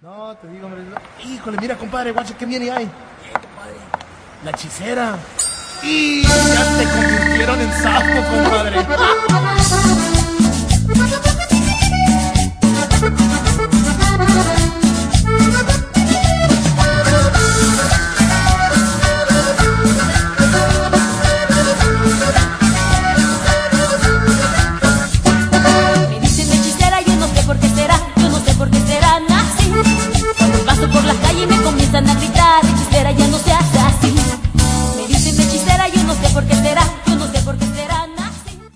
No, te digo, hombre. Híjole, mira, compadre, guacha, ¿qué viene ahí? Compadre? La hechicera. Y ya te convirtieron en sapo, compadre.